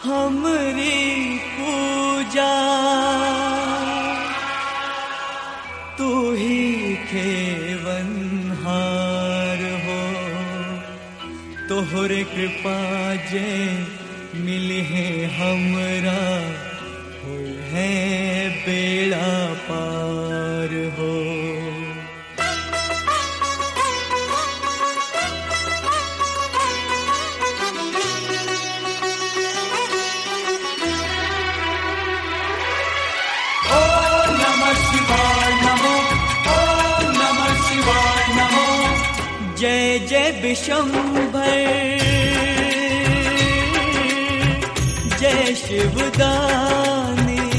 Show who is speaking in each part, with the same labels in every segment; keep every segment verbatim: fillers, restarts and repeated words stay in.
Speaker 1: हमरी पूजा तू ही खेवनहार हो, तोहरे कृपा जे मिली है हमरा हो है बेड़ा पार हो। जय जय विशंभर, जय शिवदानी,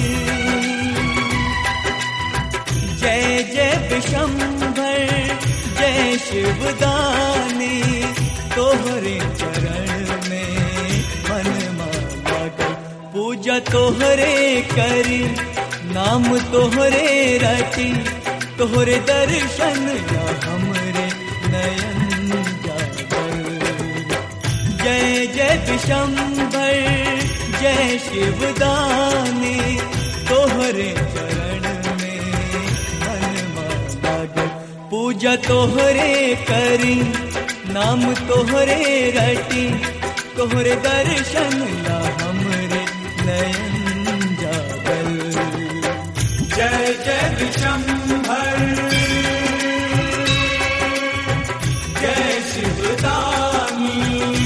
Speaker 1: जय जय विशंभर, जय शिवदानी, तोहरे चरण में मन मांगा पूजा तोहरे करी, नाम तोहरे रटी, तोहरे दर्शन या हमरे नयन जागर। जय जय विशंभर, जय शिवदानी, तोहरे चरण में मन मांगा पूजा तोहरे करी, नाम तोहरे रटी, तोहरे दर्शन या हमरे नयन जागर। जय जय विशंभर, जय शिवदानी,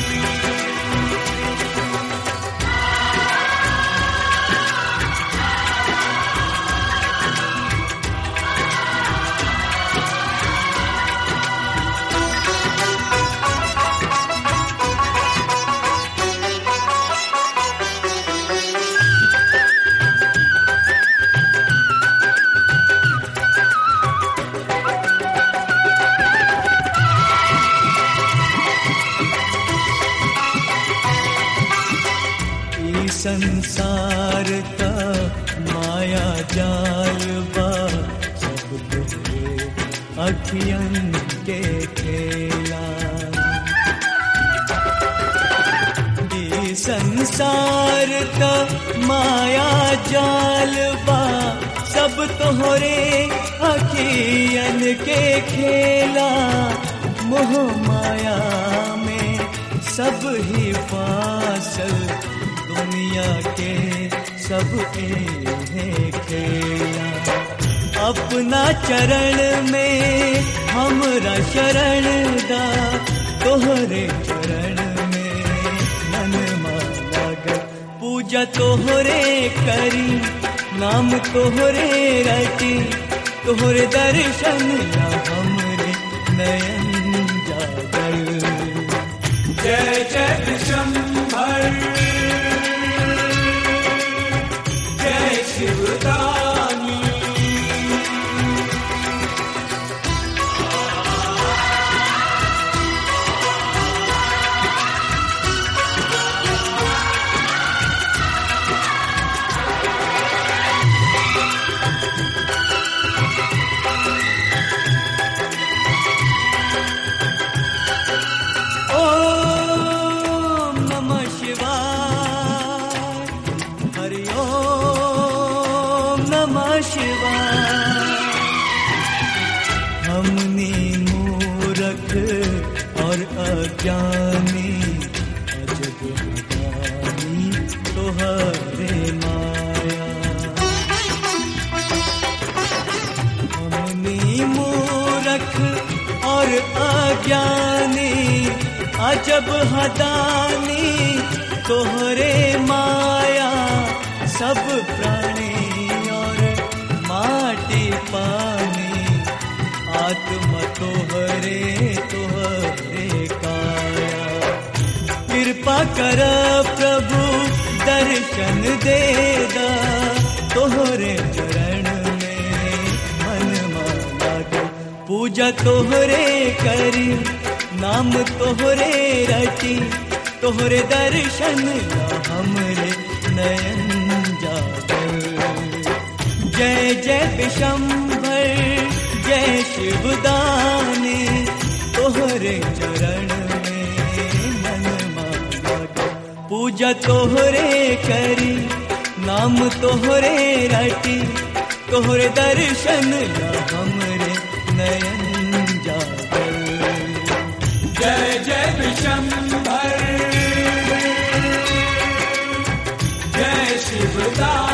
Speaker 1: संसार का माया जाल बा, सब तुझे अखियन के खेला। ये संसार का माया जाल बा, सब तोहरे अखियन के खेला। मोह माया में सब ही फासल, दुनिया के सब है खेला। अपना चरण में हमरा शरण दा, तोहरे चरण में मन मांगा पूजा तोहरे करी, नाम तोहरे रटी, तोहरे दर्शन या हमरे नयन जागर। जय जय विशंभर, शिवदानी, ओम नमः शिवाय, हरि ओम नमः शिवाय। हमने मूर्ख और अज्ञानी, अजब अज्ञानी तोहरे माया। हमने मूर्ख और अज्ञानी, अजब हदानी तोहरे माया। सब प्राणी और माटी पानी, आत्मा तोहरे तोहरे काया। कृपा कर प्रभु दर्शन देदा, तोहरे चरण में मन मांगा पूजा तोहरे करी, नाम तोहरे रटी, तोहरे दर्शन या हमरे नयन जागर। जय जय विशंभर, जय शिवदानी, तोहरे चरण में मन मांगा पूजा तोहरे करी, नाम तोहरे रटी, तोहरे दर्शन ला हमरे नयन जागर।
Speaker 2: जय जय विशंभर, जय शिवदास।